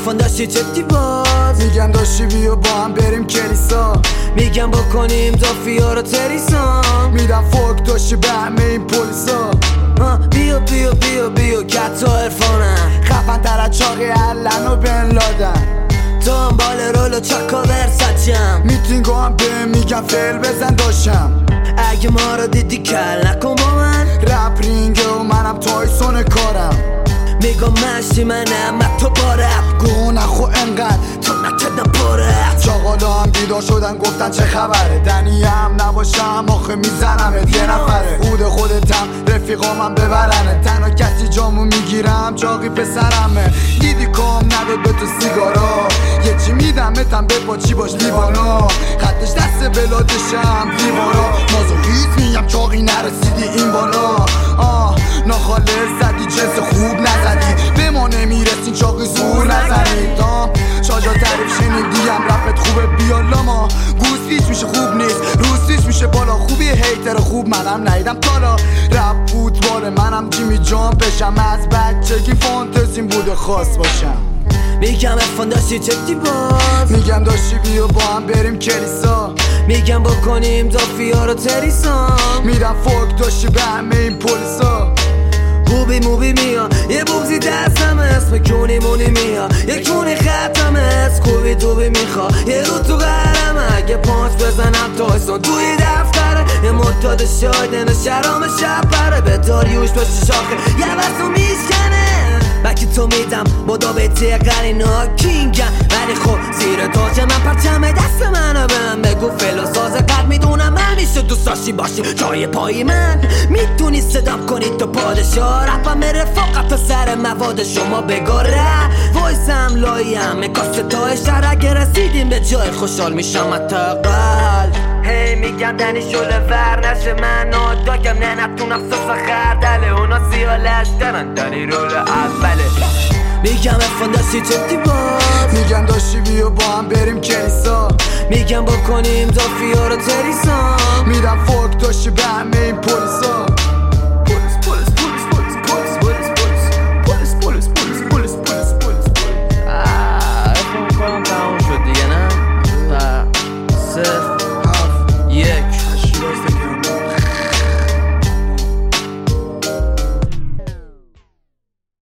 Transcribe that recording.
افان داشتی جدی باز، میگم داشتی بیا با هم بریم کلیسا، میگم بکنیم زافیا رو تریسان، میدم فوق داشتی به همه این پولیسا. بیا بیا بیا بیا کتا عرفانم، خفن تر از چاقی علن و بن لادن، تو هم بال رول و چاکا ورسچم، میتینگو هم به میگم فیل بزن داشتم. اگه ما رو دیدی کل نکن با من، رپ رینگه و منم تایسون کارم، میگم مشتی منم من تو با رپ، گو نخو انقدر تو نکردم پرپ. چاقالا هم بیدار شدن گفتن چه خبره، دنی هم نباشم آخه میزنمت یه نفره، خودتم رفیقام هم ببرنه، تنها کسی جامو میگیرم چاقی پسرمه، دیدی کام نداد به تو سیگارا، یه چی میدمتم به پاچی باش لیوانا، خطش دست بلادشم دیوارا، مازوخیست میگم چاقی نرسیدی این بالا، ناخالص زدی جنس خوب نزدی، به ما نمیرسین چاقی زور نزنید، شاجا تعریف شنیدیم رفت خوبه بیالا، ما گوسفیش میشه خوب نیست روسیش میشه بالا، خوبی هیتر خوب منم نیدم تالا، رپ فوتبال منم جیمی جان بشم، از بچگی فانتزیم بوده خاص باشم، میگم افان داشتی جدی باز، میگم داشتی بیا با هم بریم کلیسا، میگم بکنیم زافیا رو تریسان، میدم فوق داشتی به همه این پولیسا. بوبی موبی میا یه بوبزی دستم اسم کونی مونی میا یه کونی ختم اسم کوبی دوبی میخوا یه رو تو قهرم، اگه پانچ بزنم تایسون توی دفتره، یه مداد شایدن شرام شب پره، به داریوش پشت شاخه یه وستو میشکنه، بکی تو میدم مدا بیتی قرینا کینگم، ولی خب زیر تاج من پرچم دست منو به من بگو فلو ساز قد میدونم من نیست دوست داشتی باشی جای پای من، میتونی صدام کنی تو پادشاه، رپم به رفاقت سر مواد شما بگاره، وایسم لایم مکاست تا شهر، اگه رسیدیم به جای خوشحال میشم اتقل، هی میگم دنی شله ور نشه من داگم نه نتونم ساس خردله، اونا زیالش دارن دنی رول اوله، میگم افان داشتی جدی باز، میگم داشتی بیا با هم بریم کلیسا، میگم بکنیم زافیا رو تریسان، میدم فوق داشتی به همه